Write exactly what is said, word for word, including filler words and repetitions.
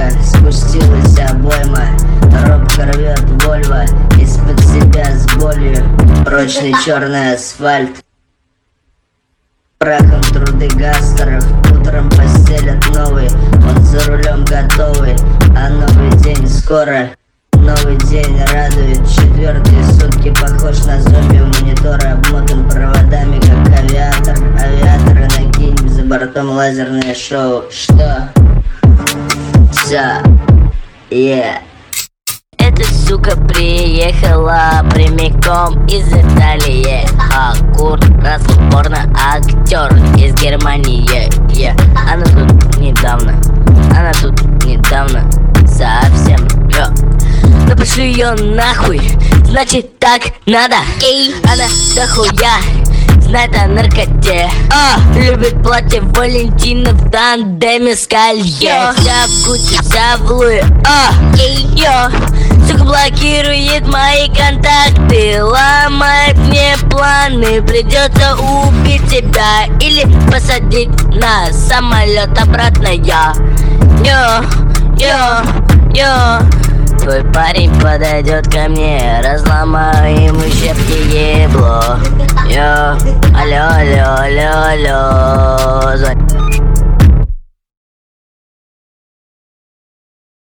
спустилась обойма. Робко рвет Вольво из-под себя с болью. Прочный черный асфальт, прахом труды гастеров. Утром постелят новый, он за рулем готовый. А новый день скоро, новый день радует. Четвертые сутки похож на зомби. У монитора обмотан проводами, как авиатор. Авиаторы накинь, за бортом лазерное шоу. Что? Всё, yeah. Эта сука приехала прямиком из Италии. А Курт Рассел порно-актер из Германии. yeah. Она тут недавно, она тут недавно совсем. yeah. Ну пошли ее нахуй, значит так надо. Эй. Она дохуя знает о наркоте. а, Любит платье Валентина в тандеме с колье. Вся в Гуччи, вся в Луи. а, Йо. Сука блокирует мои контакты, ломает мне планы. Придется убить тебя или посадить на самолет обратно. Я Йо, йо, йо. Твой парень подойдет ко мне, разломаю ему щепки ебло. Йо, алло, алло, алло, алло.